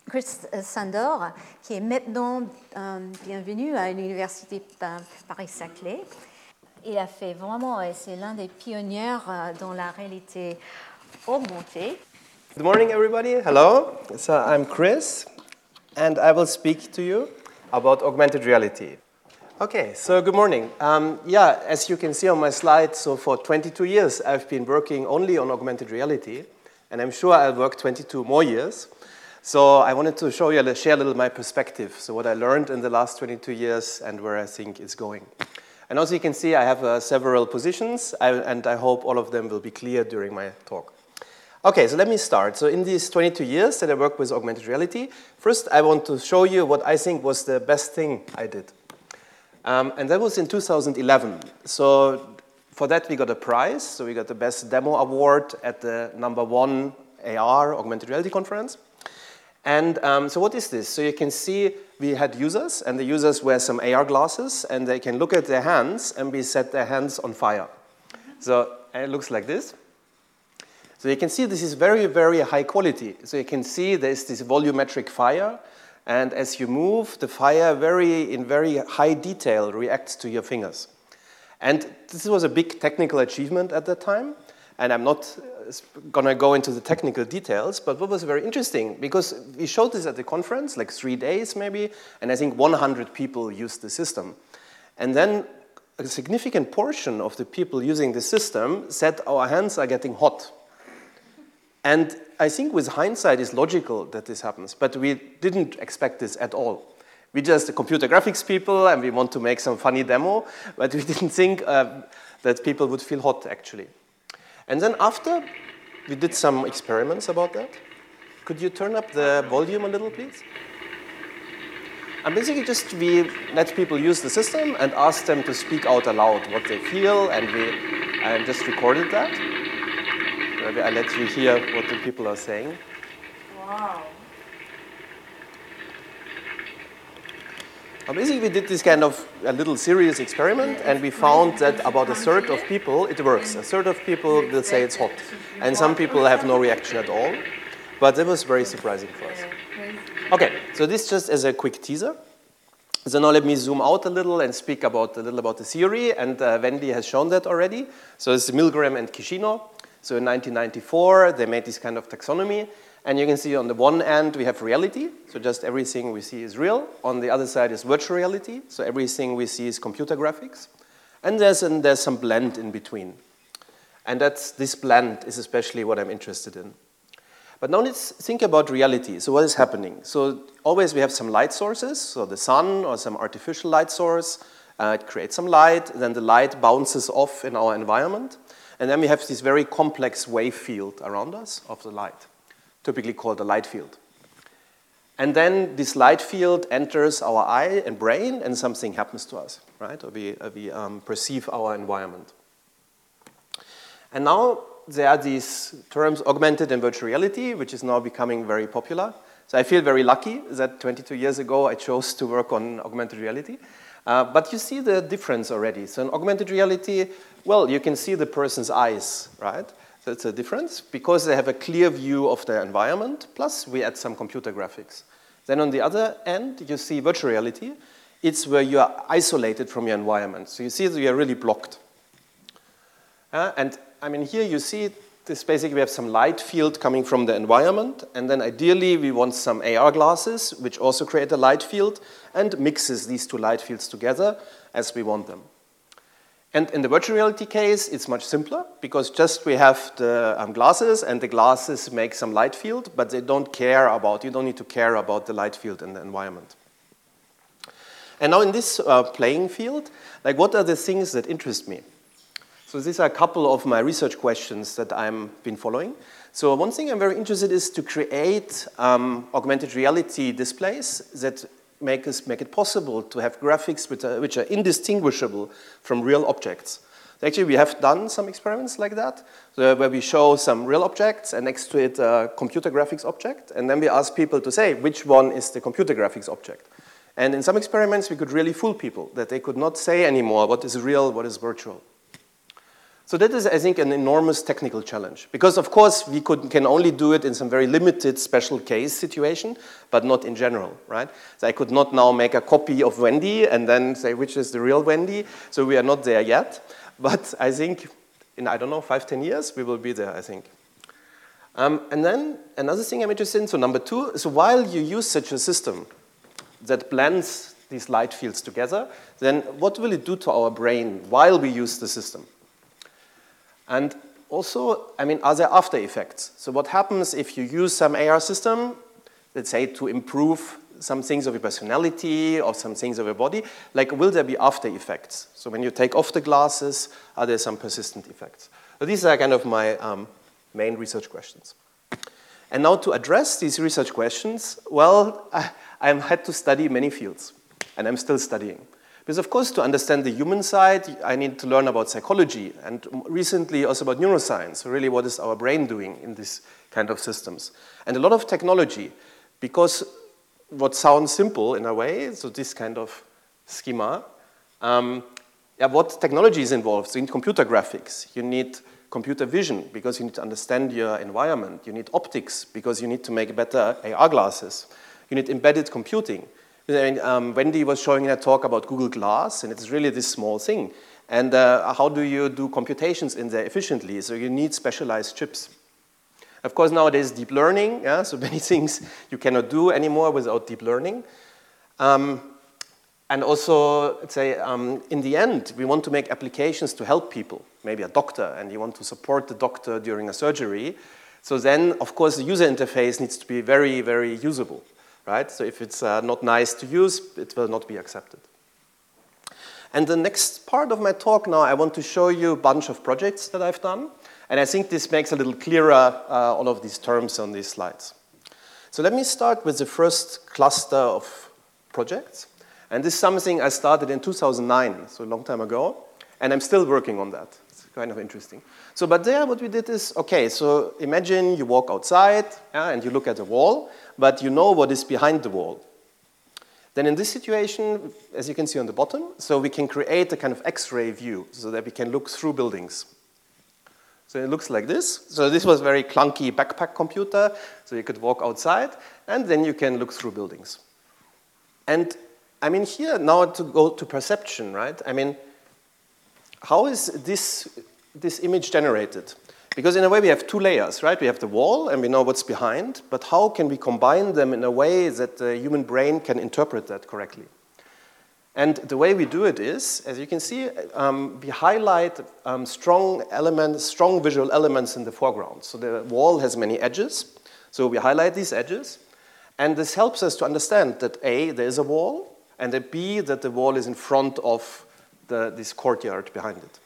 Chris Sandor, qui est maintenant bienvenu à l'Université Paris-Saclay. Il a fait vraiment, c'est l'un des pionniers dans la réalité augmentée. Good morning, everybody. Hello. So I'm Chris, and I will speak to you about augmented reality. Okay, so good morning. As you can see on my slide, so for 22 years I've been working only on augmented reality, and I'm sure I'll work 22 more years. So I wanted to share a little my perspective, so what I learned in the last 22 years and where I think it's going. And also you can see I have several positions, and I hope all of them will be clear during my talk. Okay, so let me start. So in these 22 years that I worked with augmented reality, first I want to show you what I think was the best thing I did. And that was in 2011. So for that we got a prize. So we got the Best Demo Award at the #1 AR, Augmented Reality Conference. And so what is this? So you can see we had users, and the users wear some AR glasses, and they can look at their hands, and we set their hands on fire. So it looks like this. So you can see this is very, very high quality. So you can see there's this volumetric fire, and as you move, the fire in very high detail reacts to your fingers. And this was a big technical achievement at that time, and I'm not going to go into the technical details, but what was very interesting, because we showed this at the conference, like 3 days maybe, and I think 100 people used the system. And then a significant portion of the people using the system said our hands are getting hot. And I think with hindsight it's logical that this happens, but we didn't expect this at all. We just computer graphics people, and we want to make some funny demo, but we didn't think that people would feel hot actually. And then after, we did some experiments about that. Could you turn up the volume a little, please? And basically we let people use the system and asked them to speak out aloud what they feel, and we just recorded that. Maybe I let you hear what the people are saying. Wow. Basically, we did this kind of a little serious experiment, and we found that about a third of people, it works. A third of people will say it's hot, and some people have no reaction at all. But that was very surprising for us. Okay, so this just as a quick teaser. So now let me zoom out a little and speak a little about the theory, and Wendy has shown that already. So it's Milgram and Kishino. So in 1994, they made this kind of taxonomy. And you can see on the one end, we have reality. So just everything we see is real. On the other side is virtual reality. So everything we see is computer graphics. And there's some blend in between. And this blend is especially what I'm interested in. But now let's think about reality. So what is happening? So always we have some light sources. So the sun or some artificial light source. It creates some light. Then the light bounces off in our environment. And then we have this very complex wave field around us of the light, typically called the light field. And then this light field enters our eye and brain, and something happens to us, right? Or we perceive our environment. And now there are these terms, augmented and virtual reality, which is now becoming very popular. So I feel very lucky that 22 years ago I chose to work on augmented reality. But you see the difference already. So in augmented reality, well, you can see the person's eyes, right? So it's a difference because they have a clear view of their environment, plus we add some computer graphics. Then on the other end, you see virtual reality. It's where you are isolated from your environment. So you see that you are really blocked. And I mean, here you see this basically we have some light field coming from the environment, and then ideally we want some AR glasses, which also create a light field, and mixes these two light fields together as we want them. And in the virtual reality case, it's much simpler, because just we have the glasses, and the glasses make some light field, but you don't need to care about the light field in the environment. And now in this playing field, like what are the things that interest me? So these are a couple of my research questions that I've been following. So one thing I'm very interested in is to create augmented reality displays that make it possible to have graphics which are indistinguishable from real objects. So actually, we have done some experiments like that, where we show some real objects and next to it a computer graphics object, and then we ask people to say which one is the computer graphics object. And in some experiments, we could really fool people, that they could not say anymore what is real, what is virtual. So that is, I think, an enormous technical challenge. Because, of course, we can only do it in some very limited special case situation, but not in general, right? So I could not now make a copy of Wendy and then say which is the real Wendy. So we are not there yet. But I think in, I don't know, 5, 10 years, we will be there, I think. And then another thing I'm interested in, so number 2, so while you use such a system that blends these light fields together, then what will it do to our brain while we use the system? And also, I mean, are there after effects? So what happens if you use some AR system, let's say, to improve some things of your personality or some things of your body? Like, will there be after effects? So when you take off the glasses, are there some persistent effects? So these are kind of my main research questions. And now to address these research questions, well, I had to study many fields, and I'm still studying. Because, of course, to understand the human side, I need to learn about psychology, and recently also about neuroscience, so really what is our brain doing in this kind of systems. And a lot of technology, because what sounds simple in a way, so this kind of schema, what technology is involved? So you need computer graphics, you need computer vision, because you need to understand your environment, you need optics, because you need to make better AR glasses, you need embedded computing. I mean, Wendy was showing in a talk about Google Glass, and it's really this small thing. And how do you do computations in there efficiently? So you need specialized chips. Of course, nowadays, deep learning, yeah, so many things you cannot do anymore without deep learning. And also, let's say, in the end, we want to make applications to help people, maybe a doctor, and you want to support the doctor during a surgery. So then, of course, the user interface needs to be very, very usable. Right? So if it's not nice to use, it will not be accepted. And the next part of my talk now, I want to show you a bunch of projects that I've done. And I think this makes a little clearer all of these terms on these slides. So let me start with the first cluster of projects. And this is something I started in 2009, so a long time ago. And I'm still working on that. It's kind of interesting. So, but there what we did is, okay, so imagine you walk outside and you look at a wall, but you know what is behind the wall. Then in this situation, as you can see on the bottom, so we can create a kind of X-ray view so that we can look through buildings. So it looks like this. So this was a very clunky backpack computer, so you could walk outside, and then you can look through buildings. And I mean, here now to go to perception, right? I mean, how is this image generated? Because in a way we have 2 layers, right? We have the wall and we know what's behind, but how can we combine them in a way that the human brain can interpret that correctly? And the way we do it is, as you can see, we highlight strong visual elements in the foreground. So the wall has many edges, so we highlight these edges, and this helps us to understand that A, there is a wall, and that B, that the wall is in front of this courtyard behind it.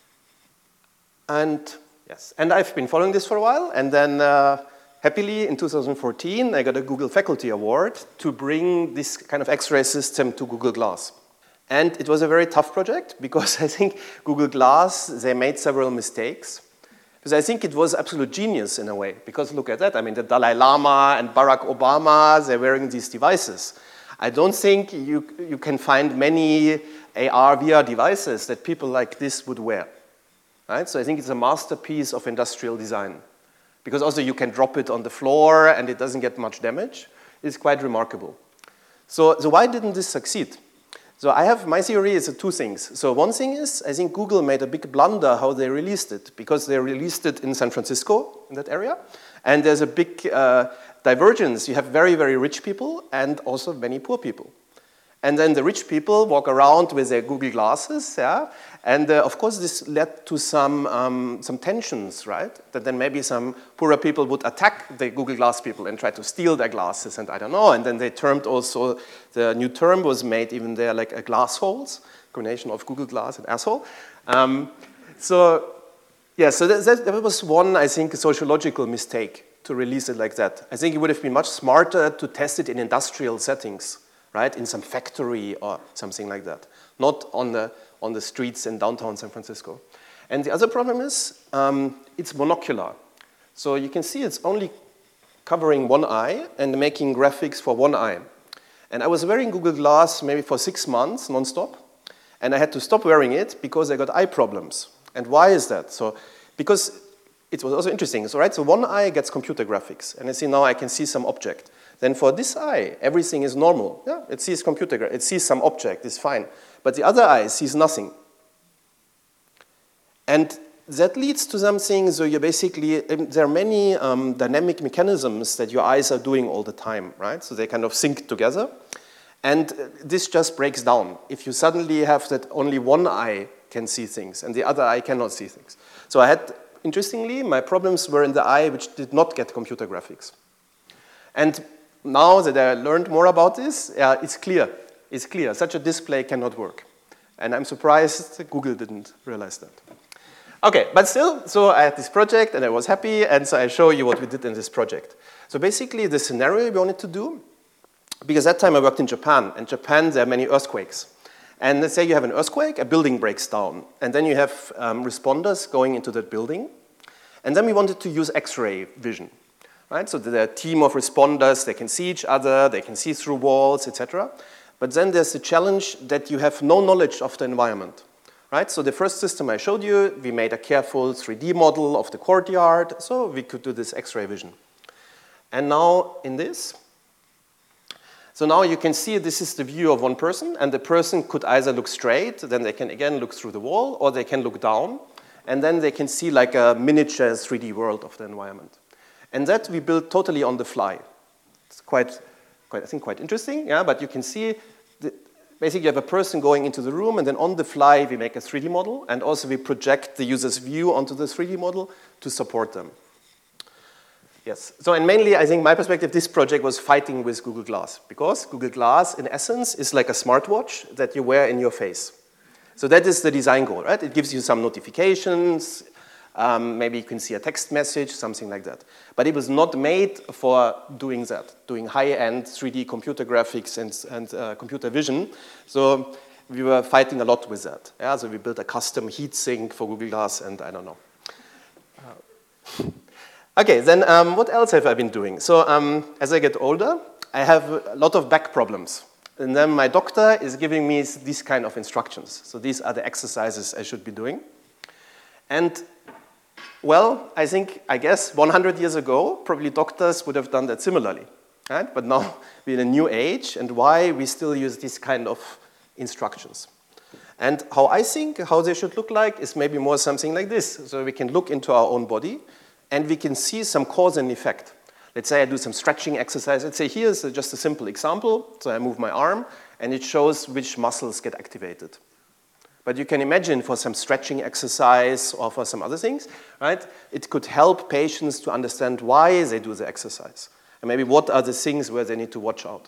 And yes, and I've been following this for a while, and then happily in 2014 I got a Google Faculty Award to bring this kind of X-ray system to Google Glass. And it was a very tough project because I think Google Glass, they made several mistakes. Because I think it was absolute genius in a way, because look at that, I mean the Dalai Lama and Barack Obama, they're wearing these devices. I don't think you can find many AR, VR devices that people like this would wear. Right? So I think it's a masterpiece of industrial design. Because also you can drop it on the floor and it doesn't get much damage. It's quite remarkable. So why didn't this succeed? So my theory is 2 things. So one thing is, I think Google made a big blunder how they released it, because they released it in San Francisco, in that area, and there's a big divergence. You have very, very rich people and also many poor people. And then the rich people walk around with their Google glasses, yeah? And of course this led to some tensions, right? That then maybe some poorer people would attack the Google Glass people and try to steal their glasses, and I don't know. And then they termed also, the new term was made even there, like a glass holes, combination of Google Glass and asshole. So that was one, I think, sociological mistake to release it like that. I think it would have been much smarter to test it in industrial settings, right, in some factory or something like that, not on the streets in downtown San Francisco. And the other problem is it's monocular. So you can see it's only covering one eye and making graphics for one eye. And I was wearing Google Glass maybe for 6 months, nonstop, and I had to stop wearing it because I got eye problems. And why is that? So because it was also interesting. So, right, so one eye gets computer graphics, and I see now I can see some object. Then for this eye, everything is normal. Yeah, it sees it sees some object, it's fine. But the other eye sees nothing. And that leads to something, so you basically, there are many dynamic mechanisms that your eyes are doing all the time, right? So they kind of sync together. And this just breaks down. If you suddenly have that only one eye can see things and the other eye cannot see things. So I had, interestingly, my problems were in the eye which did not get computer graphics. And now that I learned more about this, it's clear. It's clear. Such a display cannot work. And I'm surprised Google didn't realize that. Okay, but still, so I had this project and I was happy, and so I show you what we did in this project. So basically, the scenario we wanted to do, because that time I worked in Japan. In Japan, there are many earthquakes. And let's say you have an earthquake, a building breaks down, and then you have responders going into that building. And then we wanted to use X-ray vision. Right? So there are a team of responders, they can see each other, they can see through walls, etc. But then there's the challenge that you have no knowledge of the environment. Right? So the first system I showed you, we made a careful 3D model of the courtyard, so we could do this X-ray vision. And now in this, so now you can see this is the view of one person, and the person could either look straight, then they can again look through the wall, or they can look down, and then they can see like a miniature 3D world of the environment. And that we built totally on the fly. It's I think, quite interesting, yeah, but you can see, basically you have a person going into the room, and then on the fly we make a 3D model, and also we project the user's view onto the 3D model to support them. Yes, so and mainly I think my perspective, this project was fighting with Google Glass, because Google Glass in essence is like a smartwatch that you wear in your face. So that is the design goal, right? It gives you some notifications, maybe you can see a text message, something like that. But it was not made for doing that, doing high-end 3D computer graphics and computer vision. So we were fighting a lot with that. Yeah? So we built a custom heat sink for Google Glass, and I don't know. Okay, then what else have I been doing? So as I get older, I have a lot of back problems. And then my doctor is giving me these kind of instructions. So these are the exercises I should be doing. And well, I guess 100 years ago, probably doctors would have done that similarly. Right? But now we're in a new age, and why we still use these kind of instructions. And how I think how they should look like is maybe more something like this. So we can look into our own body, and we can see some cause and effect. Let's say I do some stretching exercise. Let's say here's just a simple example. So I move my arm, and it shows which muscles get activated. But you can imagine for some stretching exercise or for some other things, right? It could help patients to understand why they do the exercise. And maybe what are the things where they need to watch out.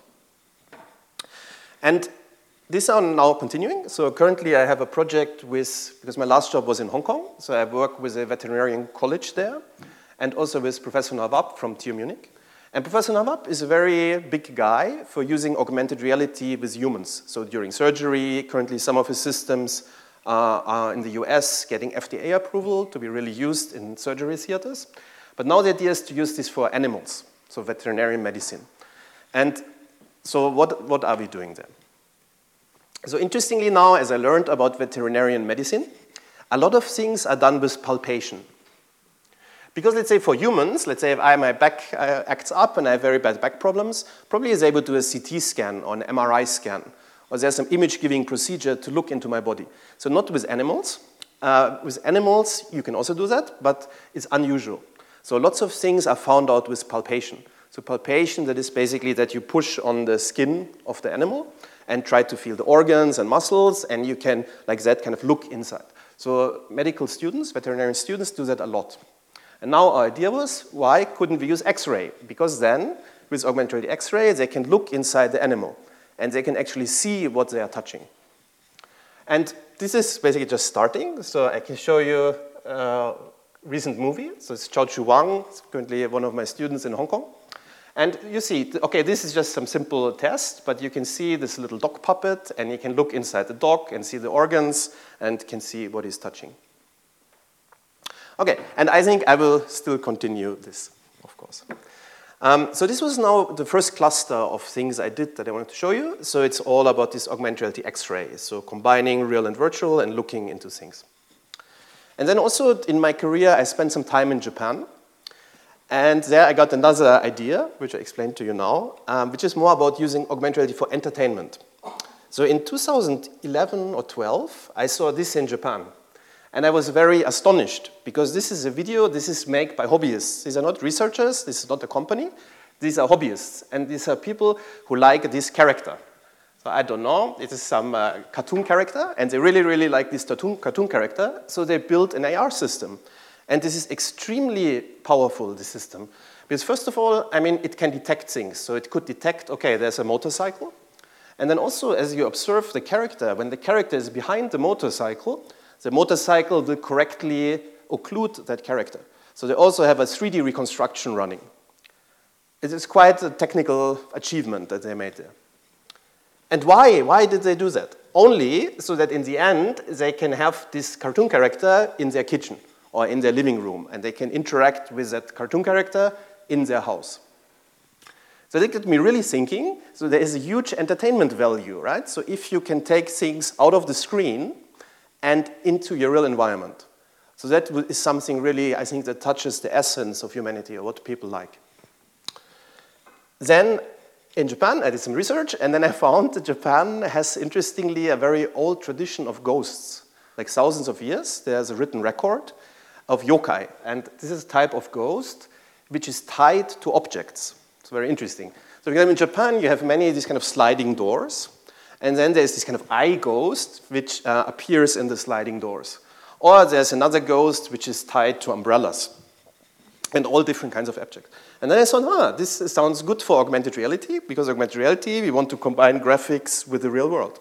And these are now continuing. So currently I have a project because my last job was in Hong Kong. So I work with a veterinarian college there, and also with Professor Nawab from TU Munich. And Professor Nawab is a very big guy for using augmented reality with humans. So during surgery, currently some of his systems are in the US getting FDA approval to be really used in surgery theaters. But now the idea is to use this for animals, so veterinary medicine. And so what are we doing there? So interestingly now, as I learned about veterinarian medicine, a lot of things are done with palpation. Because let's say for humans, let's say if my back acts up and I have very bad back problems, probably is able to do a CT scan or an MRI scan, or there's some image-giving procedure to look into my body. So not with animals. With animals, you can also do that, but it's unusual. So lots of things are found out with palpation. So palpation, that is basically that you push on the skin of the animal and try to feel the organs and muscles, and you can, like that, kind of look inside. So medical students, veterinarian students, do that a lot. And now our idea was, why couldn't we use X-ray? Because then, with augmented reality X-ray, they can look inside the animal, and they can actually see what they are touching. And this is basically just starting. So I can show you a recent movie. So it's Chao Chu Wang, currently one of my students in Hong Kong. And you see, okay, this is just some simple test, but you can see this little dog puppet, and you can look inside the dog and see the organs, and can see what he's touching. Okay, and I think I will still continue this, of course. So this was now the first cluster of things I did that I wanted to show you. So it's all about this augmented reality X-ray, so combining real and virtual and looking into things. And then also in my career, I spent some time in Japan. And there I got another idea, which I explained to you now, which is more about using augmented reality for entertainment. So in 2011 or 12, I saw this in Japan. And I was very astonished, because this is a video, this is made by hobbyists. These are not researchers, this is not a company. These are hobbyists, and these are people who like this character. So I don't know, it is some cartoon character, and they really, really like this cartoon character, so they built an AR system. And this is extremely powerful, this system. Because first of all, I mean, it can detect things. So it could detect, okay, there's a motorcycle. And then also, as you observe the character, when the character is behind the motorcycle will correctly occlude that character. So they also have a 3D reconstruction running. It is quite a technical achievement that they made there. And why? Why did they do that? Only so that in the end, they can have this cartoon character in their kitchen or in their living room, and they can interact with that cartoon character in their house. So that got me really thinking, so there is a huge entertainment value, right? So if you can take things out of the screen and into your real environment. So that is something really, I think, that touches the essence of humanity, or what people like. Then in Japan, I did some research, and then I found that Japan has, interestingly, a very old tradition of ghosts. Like thousands of years, there's a written record of yokai. And this is a type of ghost which is tied to objects. It's very interesting. So in Japan, you have many of these kind of sliding doors. And then there's this kind of eye ghost which appears in the sliding doors. Or there's another ghost which is tied to umbrellas. And all different kinds of objects. And then I thought, this sounds good for augmented reality, because augmented reality, we want to combine graphics with the real world.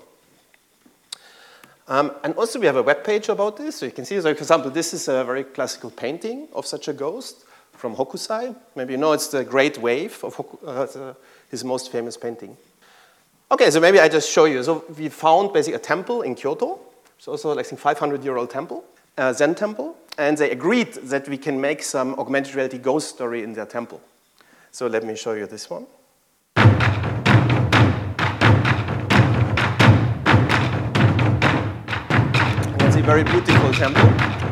And also we have a web page about this. So you can see, so for example, this is a very classical painting of such a ghost from Hokusai. Maybe you know it's the Great Wave of his most famous painting. Okay, so maybe I just show you. So we found basically a temple in Kyoto. It's also like a 500-year-old temple, Zen temple. And they agreed that we can make some augmented reality ghost story in their temple. So let me show you this one. It's a very beautiful temple.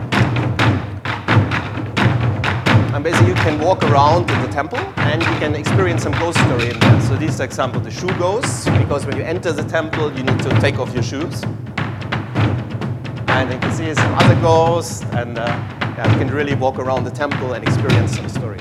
And basically you can walk around in the temple and you can experience some ghost story in there. So this is, for example, the shoe ghosts, because when you enter the temple, you need to take off your shoes. And you can see some other ghosts, and you can really walk around the temple and experience some story.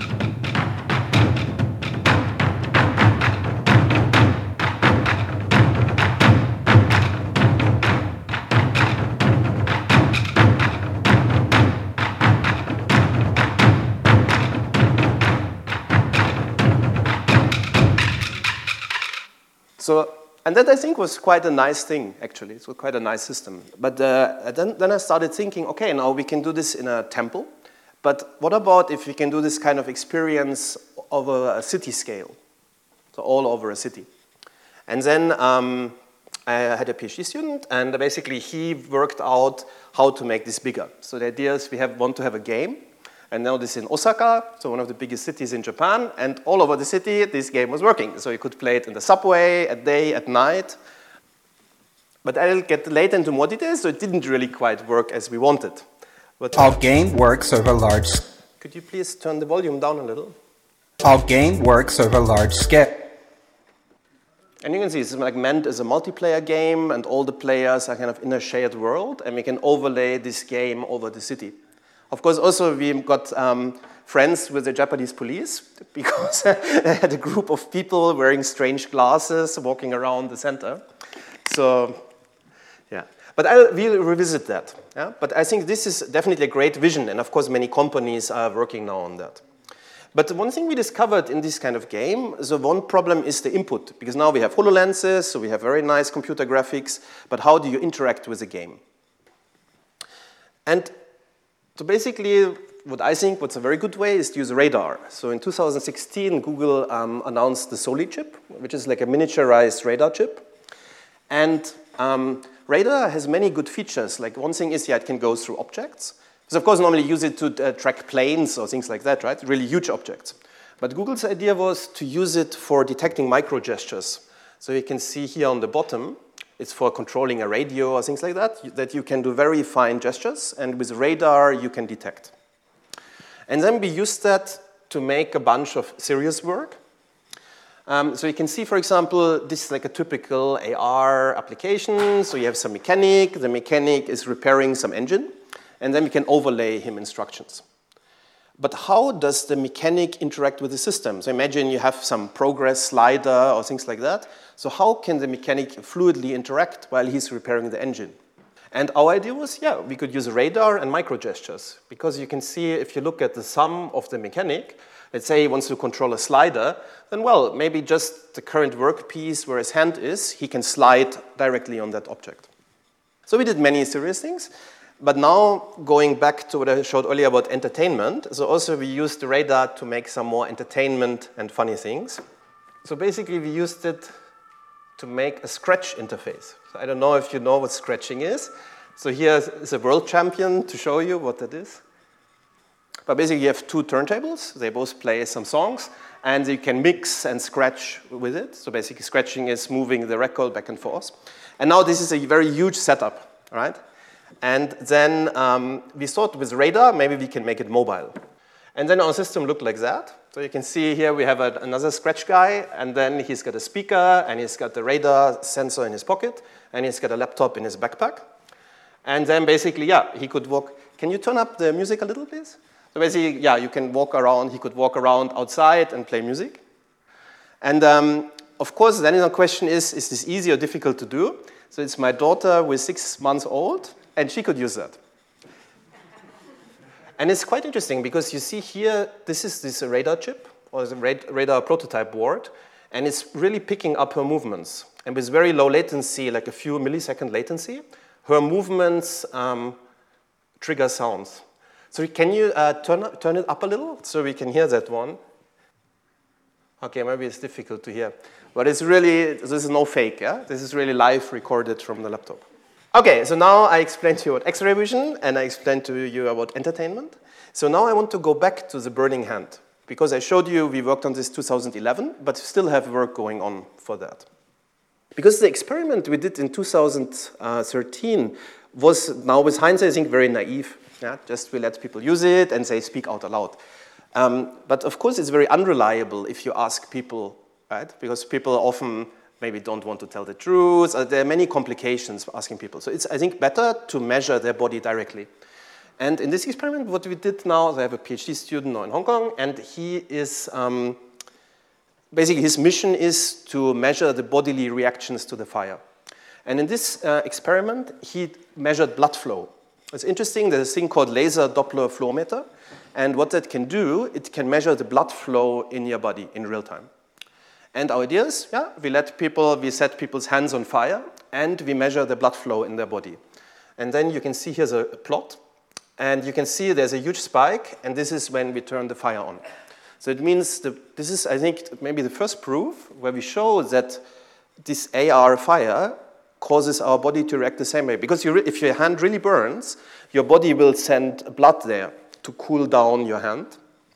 So, and that I think was quite a nice thing, actually. It was quite a nice system. But then I started thinking, okay, now we can do this in a temple. But what about if we can do this kind of experience over a city scale? So all over a city. And then I had a PhD student, and basically he worked out how to make this bigger. So the idea is we want to have a game. And now this is in Osaka, so one of the biggest cities in Japan, and all over the city, this game was working. So you could play it in the subway, at day, at night. But I'll get later into more details, so it didn't really quite work as we wanted. But our game works over large... Could you please turn the volume down a little? Our game works over large scale. And you can see it's like meant as a multiplayer game, and all the players are kind of in a shared world, and we can overlay this game over the city. Of course, also we got friends with the Japanese police, because they had a group of people wearing strange glasses walking around the center. So, yeah. But we'll revisit that. Yeah? But I think this is definitely a great vision, and of course many companies are working now on that. But one thing we discovered in this kind of game, so one problem is the input, because now we have HoloLenses, so we have very nice computer graphics, but how do you interact with the game? And so basically, what I think what's a very good way is to use radar. So in 2016, Google announced the Soli chip, which is like a miniaturized radar chip. And radar has many good features. Like one thing is, it can go through objects. Because of course, normally you use it to track planes or things like that, right? Really huge objects. But Google's idea was to use it for detecting micro gestures. So you can see here on the bottom, It's for controlling a radio or things like that you can do very fine gestures, and with radar you can detect. And then we used that to make a bunch of serious work. So you can see, for example, this is like a typical AR application. So you have some mechanic. The mechanic is repairing some engine. And then we can overlay him instructions. But how does the mechanic interact with the system? So imagine you have some progress slider or things like that. So how can the mechanic fluidly interact while he's repairing the engine? And our idea was, yeah, we could use radar and micro gestures. Because you can see, if you look at the sum of the mechanic, let's say he wants to control a slider, then, well, maybe just the current workpiece where his hand is, he can slide directly on that object. So we did many serious things. But now, going back to what I showed earlier about entertainment, so also we used the radar to make some more entertainment and funny things. So basically, we used it to make a scratch interface. So I don't know if you know what scratching is. So here is a world champion to show you what that is. But basically, you have two turntables. They both play some songs, and you can mix and scratch with it. So basically, scratching is moving the record back and forth. And now this is a very huge setup, right? And then we thought with radar, maybe we can make it mobile. And then our system looked like that. So you can see here we have another scratch guy, and then he's got a speaker, and he's got the radar sensor in his pocket, and he's got a laptop in his backpack. And then basically, yeah, he could walk. Can you turn up the music a little, please? So basically, yeah, you can walk around. He could walk around outside and play music. And of course, then the question is this easy or difficult to do? So it's my daughter who is 6 months old, and she could use that. And it's quite interesting because you see here, this is this radar chip, or the radar prototype board, and it's really picking up her movements. And with very low latency, like a few millisecond latency, her movements trigger sounds. So can you turn it up a little so we can hear that one? Okay, maybe it's difficult to hear. But it's really, this is no fake, yeah? This is really live recorded from the laptop. Okay, so now I explained to you about X-ray vision, and I explained to you about entertainment. So now I want to go back to the burning hand, because I showed you we worked on this 2011, but still have work going on for that. Because the experiment we did in 2013 was, now with hindsight, I think very naive. Yeah? Just we let people use it and say, speak out aloud. But of course, it's very unreliable if you ask people, right? Because people often maybe don't want to tell the truth. There are many complications for asking people. So it's, I think, better to measure their body directly. And in this experiment, what we did now, I have a PhD student now in Hong Kong, and he is, basically his mission is to measure the bodily reactions to the fire. And in this experiment, he measured blood flow. It's interesting, there's a thing called laser Doppler fluorometer, and what that can do, it can measure the blood flow in your body in real time. And our idea is, yeah, we set people's hands on fire, and we measure the blood flow in their body. And then you can see here's a plot, and you can see there's a huge spike, and this is when we turn the fire on. So it means, this is, I think, maybe the first proof where we show that this AR fire causes our body to react the same way. Because if your hand really burns, your body will send blood there to cool down your hand.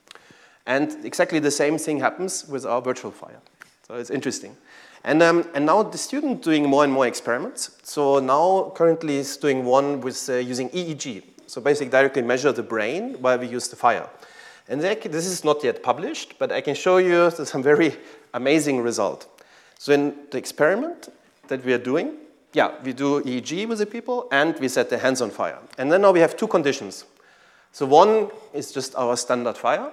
And exactly the same thing happens with our virtual fire. So it's interesting. And now the student doing more and more experiments. So now currently he's doing one with using EEG. So basically directly measure the brain while we use the fire. And this is not yet published, but I can show you some very amazing result. So in the experiment that we are doing, yeah, we do EEG with the people, and we set their hands on fire. And then now we have two conditions. So one is just our standard fire.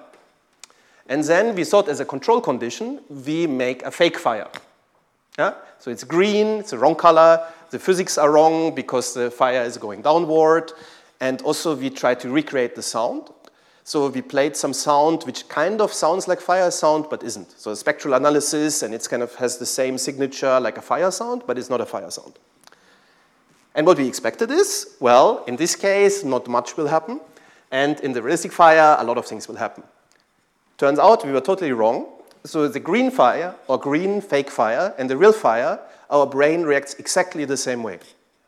And then we thought as a control condition, we make a fake fire. Yeah? So it's green, it's the wrong color, the physics are wrong because the fire is going downward. And also we try to recreate the sound. So we played some sound which kind of sounds like fire sound, but isn't. So a spectral analysis, and it kind of has the same signature like a fire sound, but it's not a fire sound. And what we expected is, well, in this case, not much will happen. And in the realistic fire, a lot of things will happen. Turns out we were totally wrong. So the green fire, or green fake fire, and the real fire, our brain reacts exactly the same way.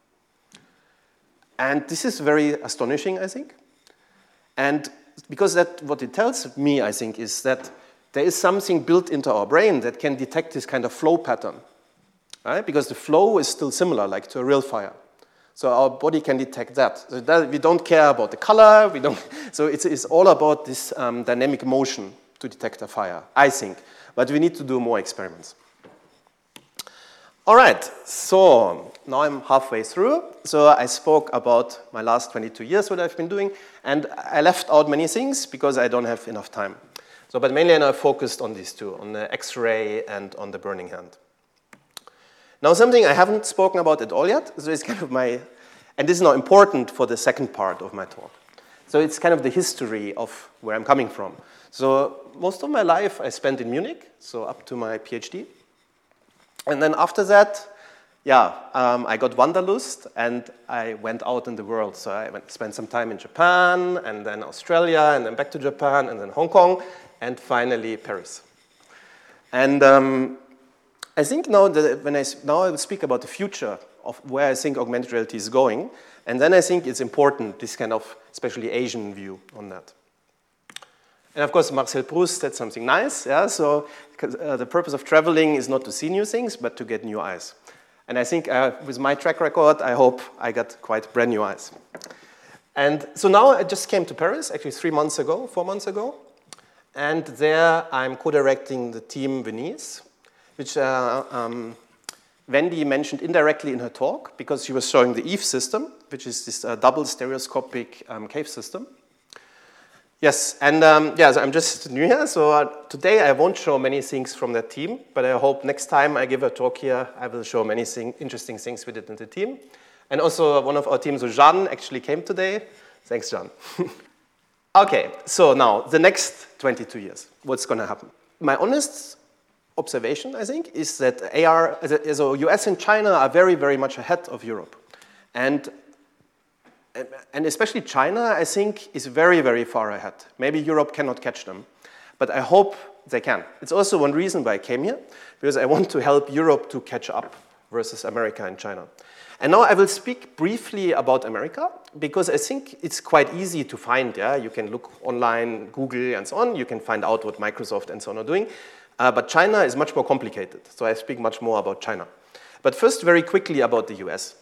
And this is very astonishing, I think. And because what it tells me, I think, is that there is something built into our brain that can detect this kind of flow pattern. right? Because the flow is still similar, like to a real fire. So our body can detect that. So we don't care about the color. So it's all about this dynamic motion to detect a fire, I think. But we need to do more experiments. All right, so now I'm halfway through. So I spoke about my last 22 years, what I've been doing, and I left out many things because I don't have enough time. So, but mainly I focused on these two, on the X-ray and on the burning hand. Now something I haven't spoken about at all yet, so it's kind of and this is now important for the second part of my talk. So it's kind of the history of where I'm coming from. So most of my life I spent in Munich, so up to my PhD. And then after that, I got Wanderlust and I went out in the world. So I spent some time in Japan and then Australia and then back to Japan and then Hong Kong and finally Paris. And I think now that I will speak about the future of where I think augmented reality is going, and then I think it's important, this kind of especially Asian view on that. And of course, Marcel Proust said something nice, yeah? So the purpose of traveling is not to see new things, but to get new eyes. And I think with my track record, I hope I got quite brand new eyes. And so now I just came to Paris, actually 4 months ago, and there I'm co-directing the team Venise, which Wendy mentioned indirectly in her talk because she was showing the EVE system, which is this double stereoscopic cave system. Yes, and so I'm just new here, so today I won't show many things from that team, but I hope next time I give a talk here, I will show many interesting things we did in the team. And also one of our team, so Jean, actually came today. Thanks, Jean. Okay, so now the next 22 years, what's going to happen? My honest observation, I think, is that US and China are very, very much ahead of Europe. And especially China, I think, is very, very far ahead. Maybe Europe cannot catch them, but I hope they can. It's also one reason why I came here, because I want to help Europe to catch up versus America and China. And now I will speak briefly about America, because I think it's quite easy to find. Yeah? You can look online, Google, and so on. You can find out what Microsoft and so on are doing. But China is much more complicated, so I speak much more about China. But first, very quickly about the US.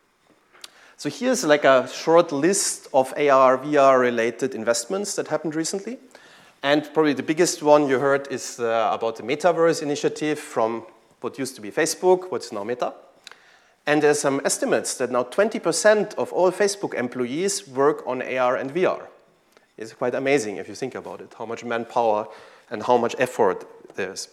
So here's like a short list of AR, VR-related investments that happened recently. And probably the biggest one you heard is about the Metaverse initiative from what used to be Facebook, what's now Meta. And there's some estimates that now 20% of all Facebook employees work on AR and VR. It's quite amazing if you think about it, how much manpower and how much effort there is.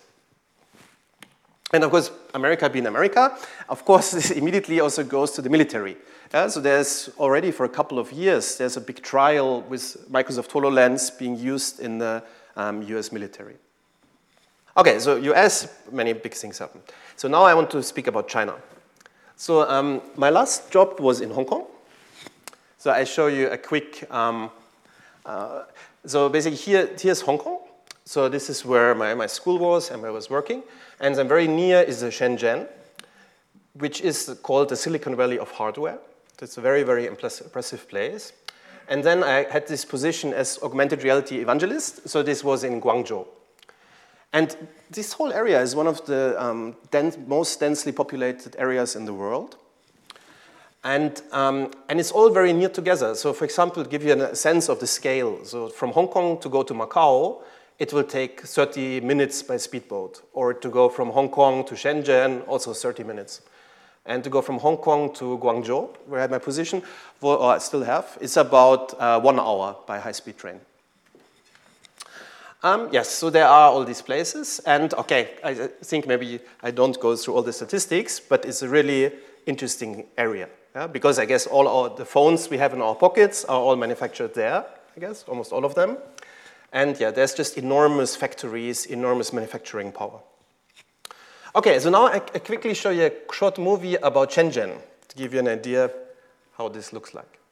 And of course, America being America, of course, this immediately also goes to the military. So there's already for a couple of years, there's a big trial with Microsoft HoloLens being used in the US military. Okay, so US, many big things happen. So now I want to speak about China. So my last job was in Hong Kong. So I show you a quick, so basically here's Hong Kong. So this is where my school was and where I was working. And then very near is the Shenzhen, which is called the Silicon Valley of hardware. It's a very, very impressive place. And then I had this position as augmented reality evangelist. So this was in Guangzhou. And this whole area is one of the most densely populated areas in the world. And it's all very near together. So for example, to give you a sense of the scale. So from Hong Kong to go to Macau, it will take 30 minutes by speedboat. Or to go from Hong Kong to Shenzhen, also 30 minutes. And to go from Hong Kong to Guangzhou, where I had my position, or I still have, it's about 1 hour by high-speed train. Yes, so there are all these places. And okay, I think maybe I don't go through all the statistics, but it's a really interesting area. Yeah? Because I guess all the phones we have in our pockets are all manufactured there, I guess, almost all of them. And yeah, there's just enormous factories, enormous manufacturing power. Okay, so now I quickly show you a short movie about Shenzhen to give you an idea how this looks like.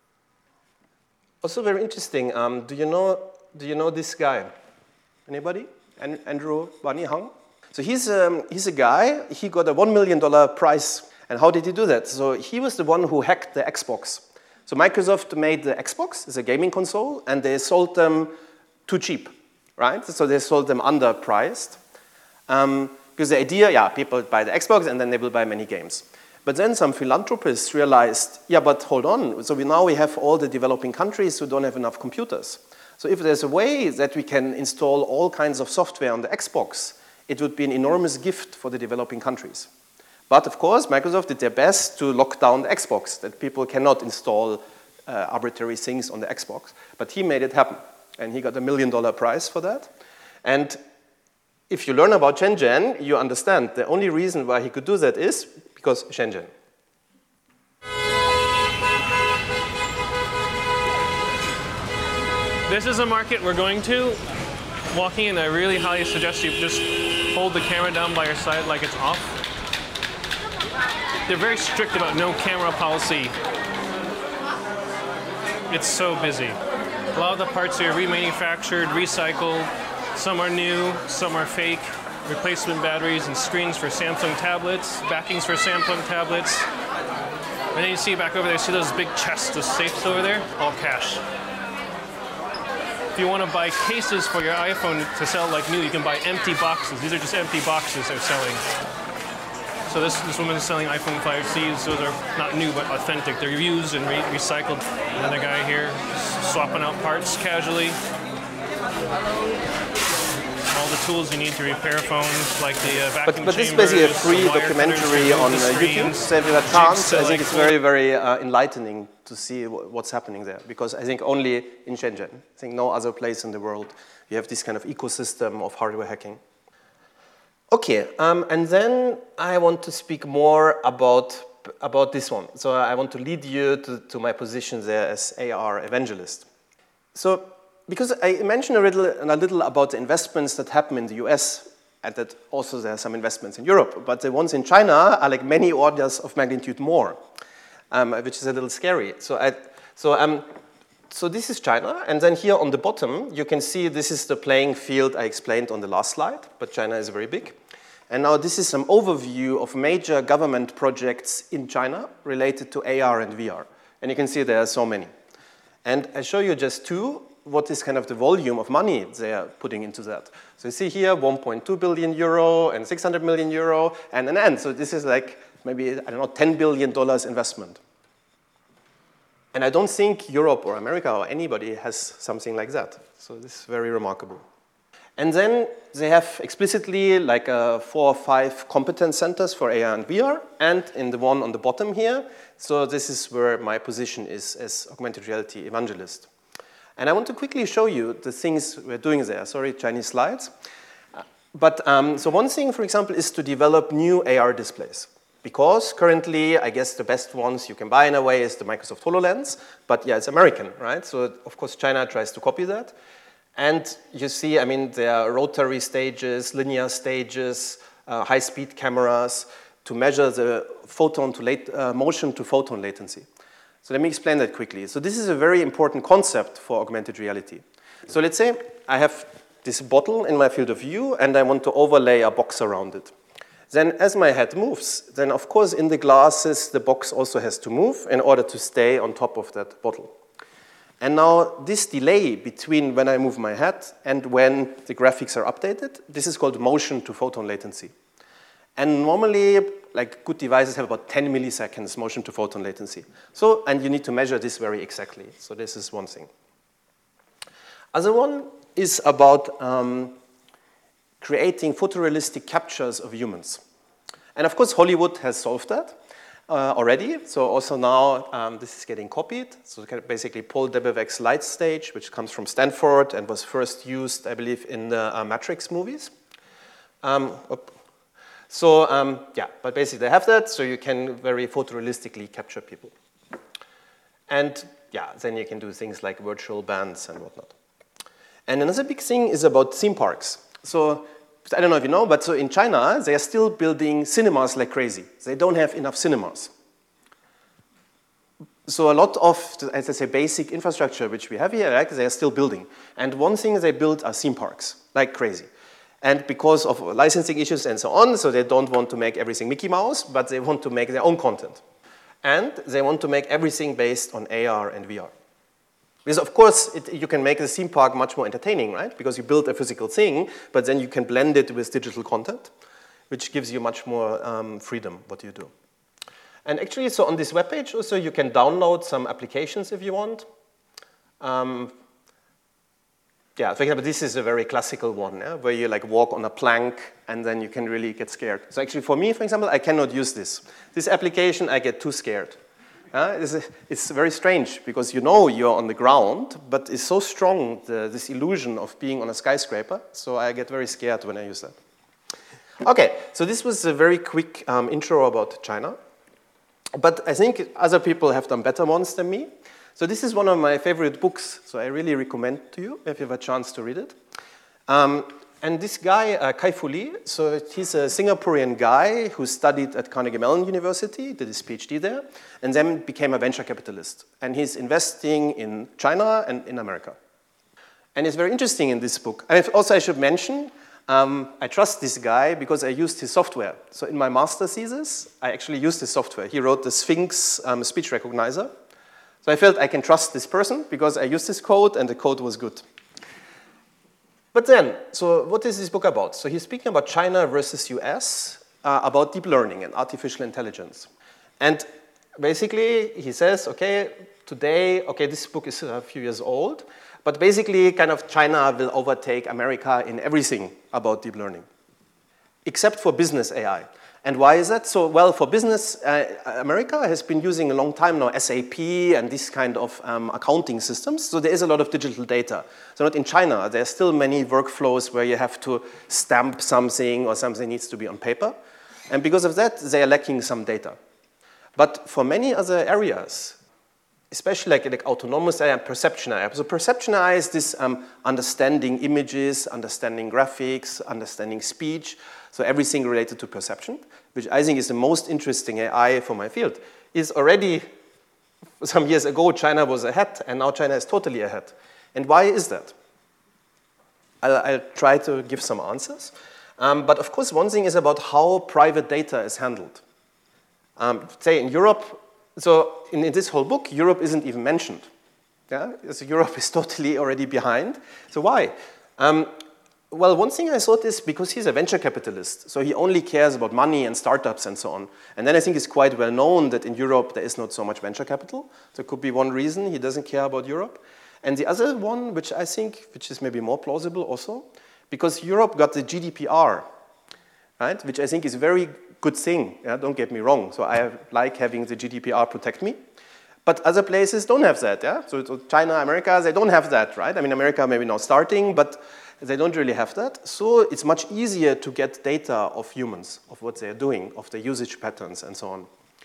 Also very interesting, do you know this guy? Anybody? Andrew Wani Hung? So he's a guy, he got a $1 million prize. And how did he do that? So he was the one who hacked the Xbox. So Microsoft made the Xbox, it's a gaming console, and they sold them too cheap, right? So they sold them underpriced. Because the idea, yeah, people buy the Xbox and then they will buy many games. But then some philanthropists realized, yeah, but hold on. So now we have all the developing countries who don't have enough computers. So if there's a way that we can install all kinds of software on the Xbox, it would be an enormous gift for the developing countries. But of course, Microsoft did their best to lock down the Xbox, that people cannot install arbitrary things on the Xbox. But he made it happen. And he got $1 million prize for that. And if you learn about Shenzhen, you understand the only reason why he could do that is because Shenzhen. This is a market we're going to. Walking in, I really highly suggest you just hold the camera down by your side like it's off. They're very strict about no camera policy. It's so busy. A lot of the parts are remanufactured, recycled. Some are new, some are fake. Replacement batteries and screens for Samsung tablets, backings for Samsung tablets. And then you see back over there, see those big chests of safes over there? All cash. If you want to buy cases for your iPhone to sell like new, you can buy empty boxes. These are just empty boxes they're selling. So this woman is selling iPhone 5Cs. Those are not new, but authentic. They're used and recycled. Another guy here swapping out parts casually. All the tools you need to repair phones, like the vacuum But this is chambers, basically a free the wire documentary cutters, on the YouTube. screens, So if you have a chance, I think it's jigsaw, very, very enlightening to see what's happening there. Because I think only in Shenzhen, I think no other place in the world, you have this kind of ecosystem of hardware hacking. Okay, and then I want to speak more about this one. So I want to lead you to my position there as AR evangelist. So because I mentioned a little about the investments that happen in the US, and that also there are some investments in Europe, but the ones in China are like many orders of magnitude more, which is a little scary. So this is China, and then here on the bottom, you can see this is the playing field I explained on the last slide, but China is very big. And now this is some overview of major government projects in China related to AR and VR. And you can see there are so many. And I show you just two, what is kind of the volume of money they are putting into that. So you see here 1.2 billion euro and 600 million euro and an end. So this is like maybe, I don't know, $10 billion investment. And I don't think Europe or America or anybody has something like that. So this is very remarkable. And then they have explicitly like 4 or 5 competence centers for AR and VR, and in the one on the bottom here. So this is where my position is as augmented reality evangelist. And I want to quickly show you the things we're doing there. Sorry, Chinese slides. So one thing, for example, is to develop new AR displays. Because currently, I guess the best ones you can buy in a way is the Microsoft HoloLens. But yeah, it's American, right? So of course, China tries to copy that. And you see, I mean, there are rotary stages, linear stages, high-speed cameras to measure the motion to photon latency. So let me explain that quickly. So this is a very important concept for augmented reality. So let's say I have this bottle in my field of view, and I want to overlay a box around it. Then as my head moves, then of course in the glasses, the box also has to move in order to stay on top of that bottle. And now this delay between when I move my head and when the graphics are updated, this is called motion to photon latency. And normally, like good devices have about 10 milliseconds motion to photon latency. So, and you need to measure this very exactly. So this is one thing. Other one is about creating photorealistic captures of humans. And of course, Hollywood has solved that already. So also now this is getting copied. So basically Paul Debevec's light stage, which comes from Stanford and was first used, I believe, in the Matrix movies. But basically they have that, so you can very photorealistically capture people. And yeah, then you can do things like virtual bands and whatnot. And another big thing is about theme parks. So I don't know if you know, but so in China, they are still building cinemas like crazy. They don't have enough cinemas. So a lot of, as I say, basic infrastructure which we have here, like, they are still building. And one thing they build are theme parks, like crazy. And because of licensing issues and so on, so they don't want to make everything Mickey Mouse, but they want to make their own content. And they want to make everything based on AR and VR. Because of course, you can make the theme park much more entertaining, right? Because you build a physical thing, but then you can blend it with digital content. which gives you much more freedom what you do. And actually, so on this webpage also, you can download some applications if you want. Yeah, for example, this is a very classical one, yeah, where you like walk on a plank and then you can really get scared. So actually for me, for example, I cannot use this. This application, I get too scared. It's very strange because you know you're on the ground, but it's so strong, this illusion of being on a skyscraper, so I get very scared when I use that. Okay, so this was a very quick intro about China. But I think other people have done better ones than me. So this is one of my favorite books, so I really recommend to you if you have a chance to read it. And this guy, Kai-Fu Lee, so he's a Singaporean guy who studied at Carnegie Mellon University, did his PhD there, and then became a venture capitalist. And he's investing in China and in America. And it's very interesting in this book. And also I should mention, I trust this guy because I used his software. So in my master thesis, I actually used his software. He wrote the Sphinx speech recognizer. So I felt I can trust this person because I used his code and the code was good. But then, so what is this book about? So he's speaking about China versus US, about deep learning and artificial intelligence. And basically he says, okay, today, okay, this book is a few years old, but basically kind of China will overtake America in everything about deep learning, except for business AI. And why is that? So, well, for business, America has been using a long time now SAP and this kind of accounting systems. So there is a lot of digital data. So not in China. There are still many workflows where you have to stamp something or something needs to be on paper. And because of that, they are lacking some data. But for many other areas, especially like autonomous AI and perception AI. So perception AI is this understanding images, understanding graphics, understanding speech. So everything related to perception, which I think is the most interesting AI for my field, is already some years ago China was ahead, and now China is totally ahead. And why is that? I'll try to give some answers. But of course, one thing is about how private data is handled. Say in Europe, so in this whole book, Europe isn't even mentioned. Yeah? So Europe is totally already behind. So why? Well, one thing I thought is because he's a venture capitalist, so he only cares about money and startups and so on. And then I think it's quite well known that in Europe there is not so much venture capital. So it could be one reason he doesn't care about Europe. And the other one, which I think, which is maybe more plausible also, because Europe got the GDPR, right? Which I think is a very good thing, yeah? Don't get me wrong. So I like having the GDPR protect me. But other places don't have that, yeah? So China, America, they don't have that, right? I mean, America maybe now starting, but they don't really have that. So it's much easier to get data of humans, of what they're doing, of their usage patterns, and so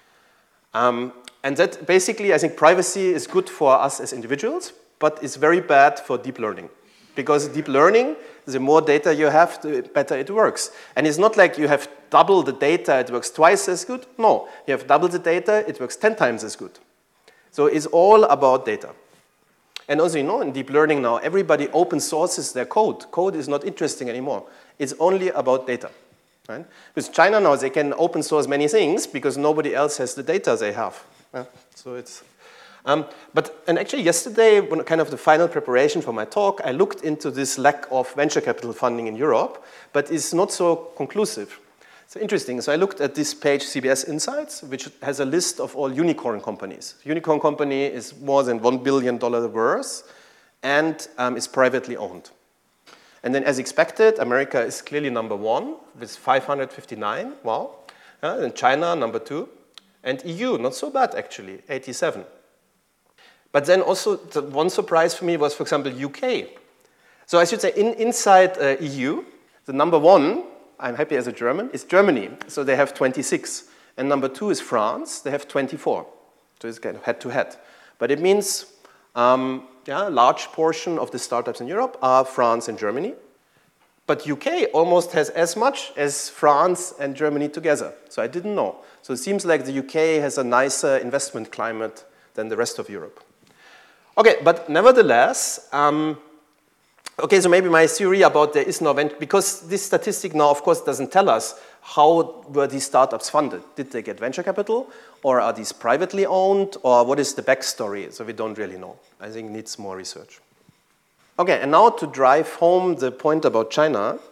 on. And that basically, I think privacy is good for us as individuals, but it's very bad for deep learning. Because deep learning, the more data you have, the better it works. And it's not like you have double the data, it works twice as good. No, you have double the data, it works 10 times as good. So it's all about data. And also, you know, in deep learning now, everybody open sources their code. Code is not interesting anymore. It's only about data. Right? With China now, they can open source many things because nobody else has the data they have. Yeah? So it's... and actually yesterday, when kind of the final preparation for my talk, I looked into this lack of venture capital funding in Europe, but it's not so conclusive. So interesting. So I looked at this page, CBS Insights, which has a list of all unicorn companies. Unicorn company is more than $1 billion worth and is privately owned. And then as expected, America is clearly number one with 559, wow. And China, number two. And EU, not so bad actually, 87. But then also, the one surprise for me was, for example, UK. So I should say, inside EU, the number one, I'm happy as a German, is Germany. So they have 26. And number two is France, they have 24. So it's kind of head-to-head. But it means a large portion of the startups in Europe are France and Germany. But UK almost has as much as France and Germany together. So I didn't know. So it seems like the UK has a nicer investment climate than the rest of Europe. Okay, but nevertheless, okay, so maybe my theory about there is no venture, because this statistic now, of course, doesn't tell us how were these startups funded. Did they get venture capital, or are these privately owned, or what is the backstory? So we don't really know. I think it needs more research. Okay, and now to drive home the point about China,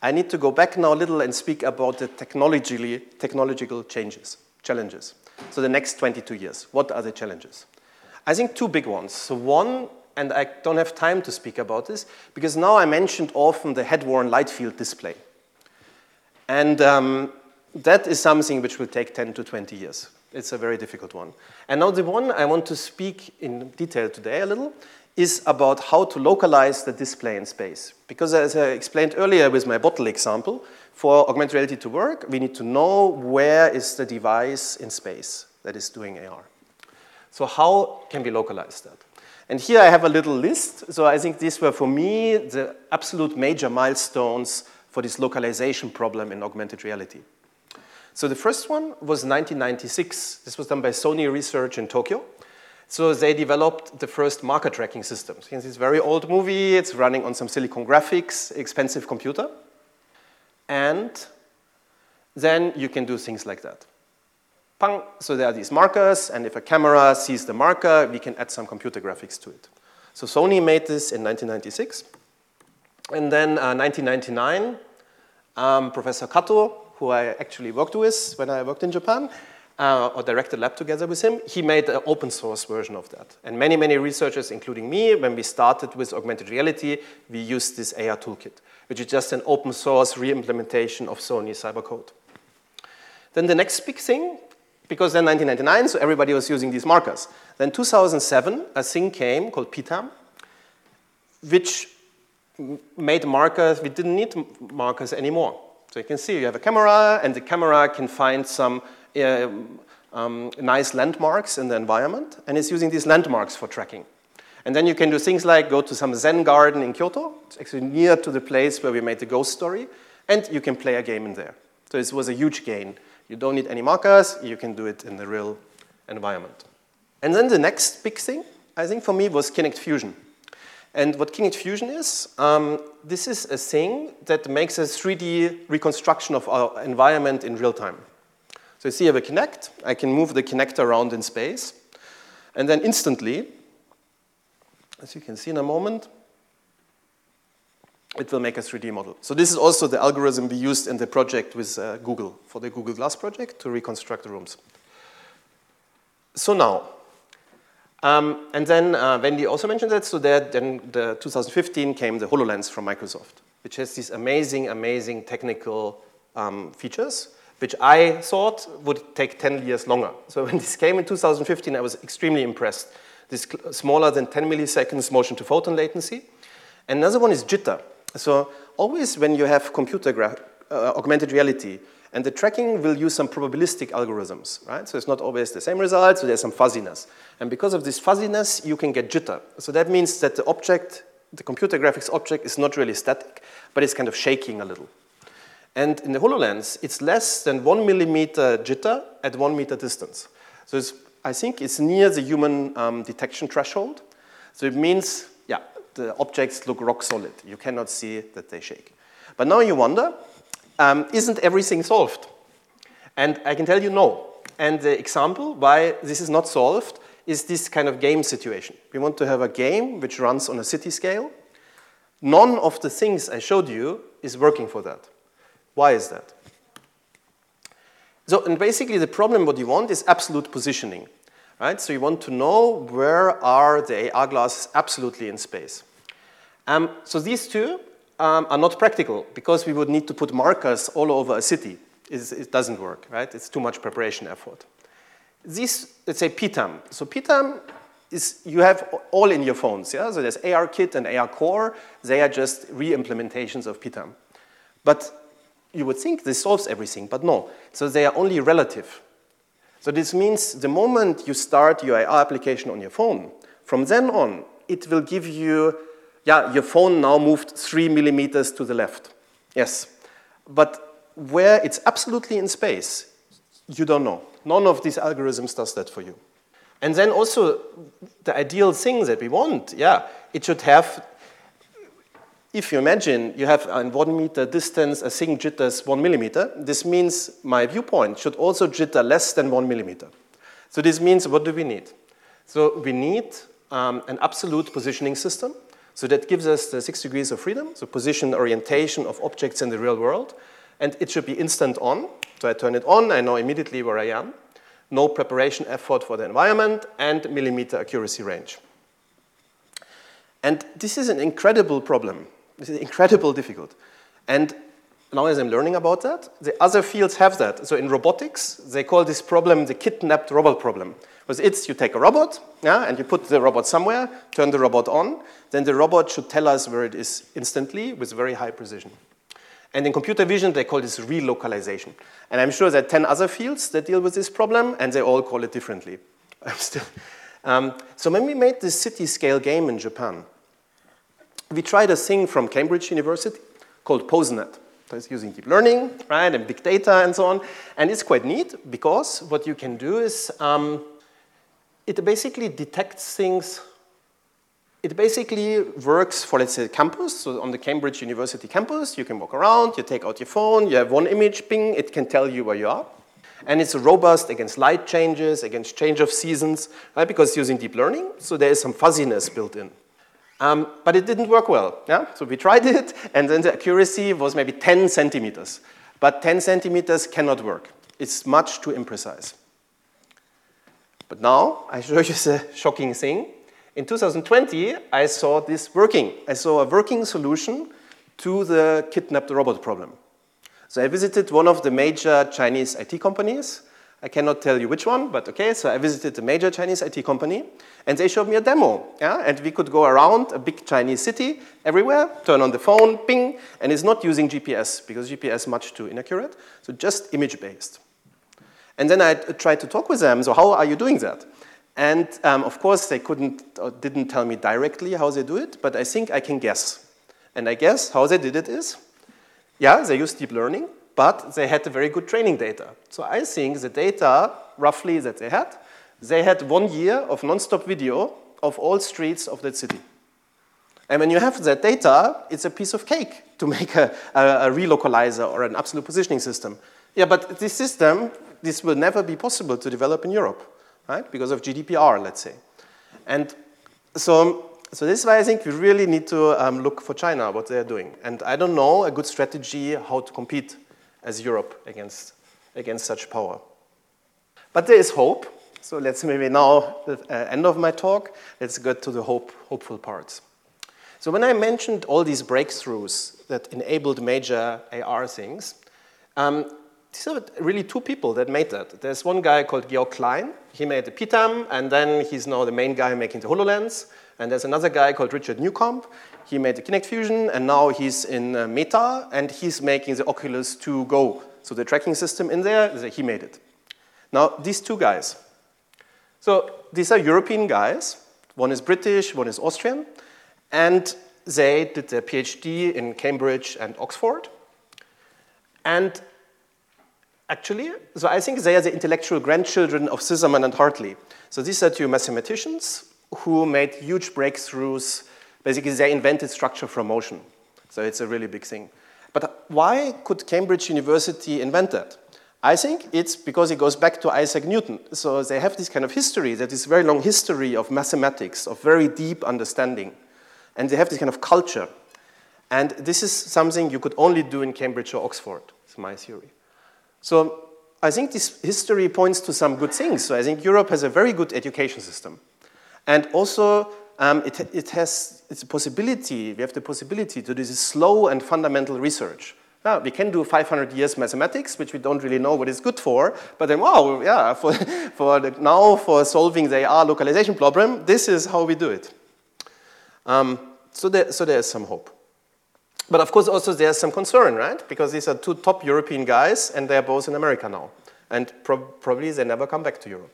I need to go back now a little and speak about the technological challenges. So the next 22 years, what are the challenges? I think two big ones. So one, and I don't have time to speak about this, because now I mentioned often the head-worn light field display. And that is something which will take 10 to 20 years. It's a very difficult one. And now the one I want to speak in detail today a little is about how to localize the display in space. Because as I explained earlier with my bottle example, for augmented reality to work, we need to know where is the device in space that is doing AR. So how can we localize that? And here I have a little list. So I think these were, for me, the absolute major milestones for this localization problem in augmented reality. So the first one was 1996. This was done by Sony Research in Tokyo. So they developed the first marker tracking system. So this very old movie. It's running on some Silicon Graphics, expensive computer. And then you can do things like that. Pang. So there are these markers, and if a camera sees the marker, we can add some computer graphics to it. So Sony made this in 1996. And then 1999, Professor Kato, who I actually worked with when I worked in Japan, or directed lab together with him, he made an open source version of that. And many, many researchers, including me, when we started with augmented reality, we used this AR toolkit, which is just an open source re-implementation of Sony cybercode. Then the next big thing, because then 1999, so everybody was using these markers. Then 2007, a thing came called PTAM, which made markers, we didn't need markers anymore. So you can see you have a camera, and the camera can find some nice landmarks in the environment, and it's using these landmarks for tracking. And then you can do things like go to some Zen garden in Kyoto. It's actually near to the place where we made the ghost story, and you can play a game in there. So this was a huge gain. You don't need any markers. You can do it in the real environment. And then the next big thing, I think for me, was Kinect Fusion. And what Kinect Fusion is, this is a thing that makes a 3D reconstruction of our environment in real time. So you see I have a Kinect. I can move the Kinect around in space. And then instantly, as you can see in a moment, it will make a 3D model. So this is also the algorithm we used in the project with Google, for the Google Glass project, to reconstruct the rooms. So now, and then Wendy also mentioned that, so then the 2015 came the HoloLens from Microsoft, which has these amazing, amazing technical features, which I thought would take 10 years longer. So when this came in 2015, I was extremely impressed. This smaller than 10 milliseconds motion to photon latency. Another one is jitter. So always when you have augmented reality, and the tracking will use some probabilistic algorithms, right? So it's not always the same result, so there's some fuzziness. And because of this fuzziness, you can get jitter. So that means that the object, the computer graphics object, is not really static, but it's kind of shaking a little. And in the HoloLens, it's less than 1 millimeter jitter at 1 meter distance. So I think it's near the human detection threshold. So it means, yeah, the objects look rock solid. You cannot see that they shake. But now you wonder, isn't everything solved? And I can tell you no. And the example why this is not solved is this kind of game situation. We want to have a game which runs on a city scale. None of the things I showed you is working for that. Why is that? So, and basically the problem what you want is absolute positioning, right? So you want to know where are the AR glasses absolutely in space. So these two are not practical because we would need to put markers all over a city. It doesn't work, right? It's too much preparation effort. These, let's say PTAM. So PTAM is, you have all in your phones, yeah? So there's ARKit and ARCore. They are just re-implementations of PTAM. But you would think this solves everything, but no. So they are only relative. So this means the moment you start your AR application on your phone, from then on, it will give you, yeah, your phone now moved 3 millimeters to the left. Yes. But where it's absolutely in space, you don't know. None of these algorithms does that for you. And then also, the ideal thing that we want, yeah, it should have, if you imagine you have a 1 meter distance, a thing jitters 1 millimeter, this means my viewpoint should also jitter less than 1 millimeter. So this means, what do we need? So we need an absolute positioning system. So that gives us the 6 degrees of freedom, so position orientation of objects in the real world. And it should be instant on. So I turn it on, I know immediately where I am. No preparation effort for the environment, and millimeter accuracy range. And this is an incredible problem. This is incredibly difficult. And now as I'm learning about that, the other fields have that. So in robotics, they call this problem the kidnapped robot problem. Because you take a robot, yeah, and you put the robot somewhere, turn the robot on, then the robot should tell us where it is instantly with very high precision. And in computer vision, they call this relocalization. And I'm sure there are 10 other fields that deal with this problem, and they all call it differently. So when we made this city-scale game in Japan, we tried a thing from Cambridge University called PoseNet. It's using deep learning, right, and big data and so on. And it's quite neat because what you can do is it basically detects things. It basically works for, let's say, campus. So on the Cambridge University campus, you can walk around, you take out your phone, you have one image, ping, it can tell you where you are. And it's robust against light changes, against change of seasons, right? Because it's using deep learning, so there is some fuzziness built in. But it didn't work well, yeah? So we tried it, and then the accuracy was maybe 10 centimeters. But 10 centimeters cannot work. It's much too imprecise. But now, I show you the shocking thing. In 2020, I saw this working. I saw a working solution to the kidnapped robot problem. So I visited one of the major Chinese IT companies. I cannot tell you which one, but okay, so I visited the major Chinese IT company, and they showed me a demo, yeah? And we could go around a big Chinese city everywhere, turn on the phone, ping, and it's not using GPS, because GPS is much too inaccurate, so just image-based. And then I tried to talk with them, so how are you doing that? And of course, they didn't tell me directly how they do it, but I think I can guess. And I guess how they did it is, yeah, they used deep learning, but they had very good training data. So I think the data, roughly, that they had 1 year of non-stop video of all streets of that city. And when you have that data, it's a piece of cake to make a relocalizer or an absolute positioning system. Yeah, but this system, this will never be possible to develop in Europe, right? Because of GDPR, let's say. And so this is why I think we really need to look for China, what they're doing. And I don't know a good strategy how to compete as Europe against such power. But there is hope. So let's maybe now, the end of my talk, let's get to the hopeful parts. So when I mentioned all these breakthroughs that enabled major AR things, these are really 2 people that made that. There's one guy called Georg Klein. He made the PTAM, and then he's now the main guy making the HoloLens. And there's another guy called Richard Newcomb. He made the Kinect Fusion, and now he's in Meta, and he's making the Oculus 2 Go. So the tracking system in there, he made it. Now, these 2 guys. So these are European guys. One is British, one is Austrian. And they did their PhD in Cambridge and Oxford. And actually, so I think they are the intellectual grandchildren of Sussman and Hartley. So these are 2 mathematicians who made huge breakthroughs. Basically, they invented structure from motion. So it's a really big thing. But why could Cambridge University invent that? I think it's because it goes back to Isaac Newton. So they have this kind of history, that is very long history of mathematics, of very deep understanding. And they have this kind of culture. And this is something you could only do in Cambridge or Oxford, is my theory. So I think this history points to some good things. So I think Europe has a very good education system. And also, it's a possibility, we have the possibility to do this slow and fundamental research. Now, we can do 500 years mathematics, which we don't really know what it's good for, but then, wow, yeah, for solving the AR localization problem, this is how we do it. So there is some hope. But of course, also there's some concern, right? Because these are 2 top European guys, and they're both in America now. And probably they never come back to Europe.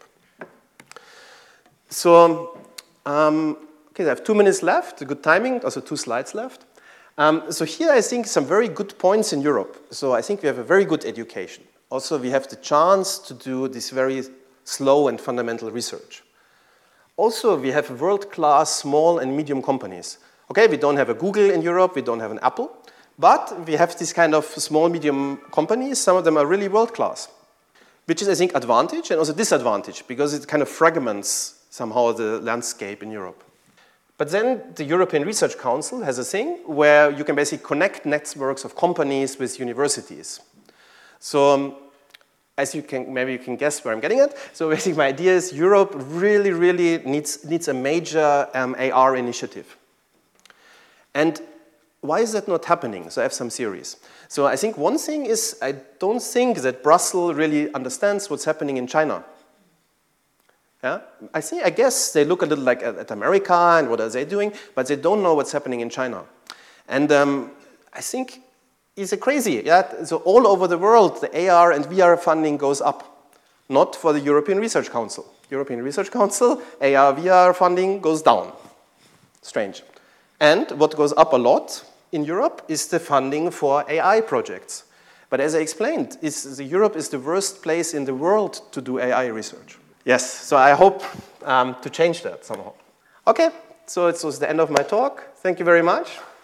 So, okay, I have 2 minutes left, good timing, also 2 slides left. So here I think some very good points in Europe. So I think we have a very good education. Also, we have the chance to do this very slow and fundamental research. Also, we have world-class small and medium companies. Okay, we don't have a Google in Europe, we don't have an Apple, but we have this kind of small, medium companies. Some of them are really world-class, which is, I think, advantage and also disadvantage, because it kind of fragments somehow the landscape in Europe. But then the European Research Council has a thing where you can basically connect networks of companies with universities. So as you can, maybe you can guess where I'm getting at. So basically my idea is Europe really, really needs a major AR initiative. And why is that not happening? So I have some theories. So I think one thing is I don't think that Brussels really understands what's happening in China. Yeah? I guess they look a little like at America and what are they doing, but they don't know what's happening in China. And I think it's crazy. Yeah? So all over the world, the AR and VR funding goes up, not for the European Research Council. European Research Council, AR, VR funding goes down. Strange. And what goes up a lot in Europe is the funding for AI projects. But as I explained, Europe is the worst place in the world to do AI research. Yes, so I hope to change that somehow. Okay, so it was the end of my talk. Thank you very much.